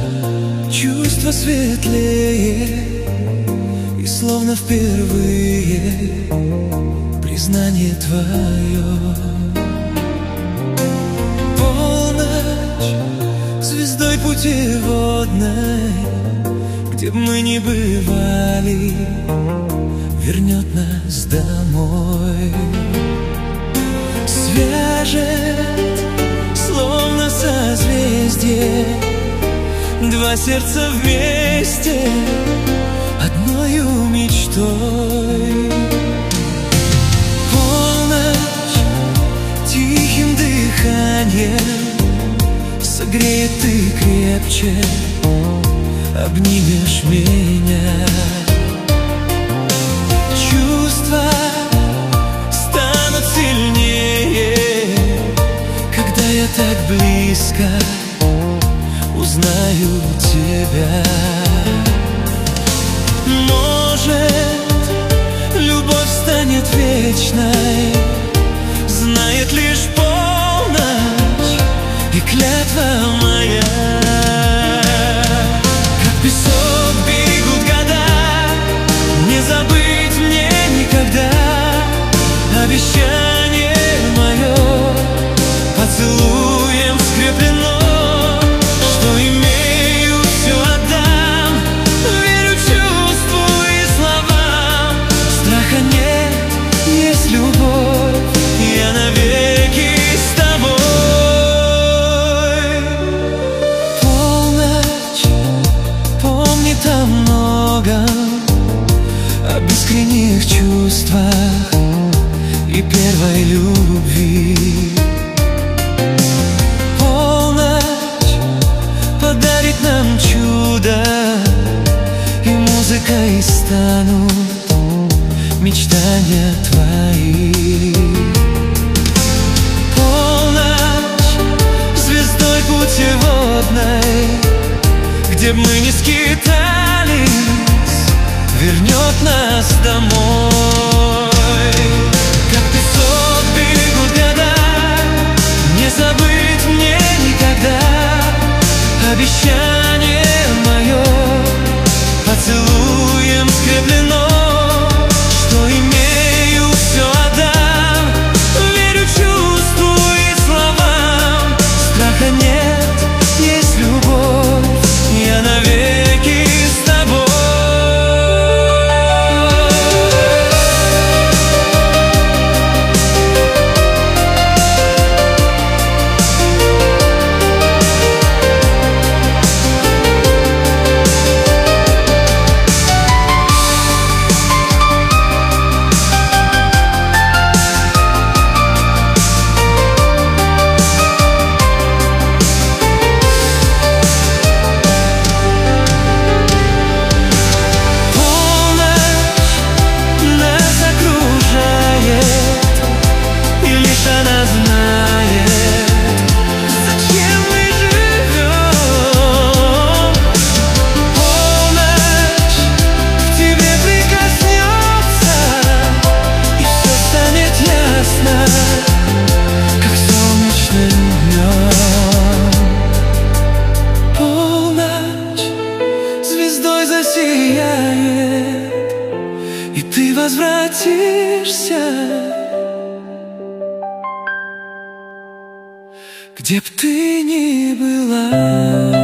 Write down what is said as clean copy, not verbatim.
чувство светлее, и словно впервые признание твое. Полночь звездой путеводной, где б мы ни бывали, вернет нас домой. Свяжет, словно созвездие, два сердца вместе одною мечтой. Полночь тихим дыханием согреет, ты крепче обнимешь меня. Чувства станут сильнее, когда я так близко узнаю тебя. Может, любовь станет вечной, знает лишь полночь и клятва моя. Как песок бегут года, не забыть мне никогда. Обещание мое поцелуем скреплено, что имею, все отдам. Верю чувству и словам, страха нет, есть любовь, я навеки с тобой. Полночь помнит о многом, о бескренних чувствах и первой любви. Полночь подарит нам чудо, и музыкой станут мечтания твои. Полночь звездой путеводной, где б мы ни скитались, вернет нас домой. Как песок бегут года, не забыть мне никогда. Обещание мое поцелуем скреплено, что имею, все отдам. Верю чувству и словам, страха нет, есть любовь, я навеки с тобой. И ты возвратишься, где б ты ни была.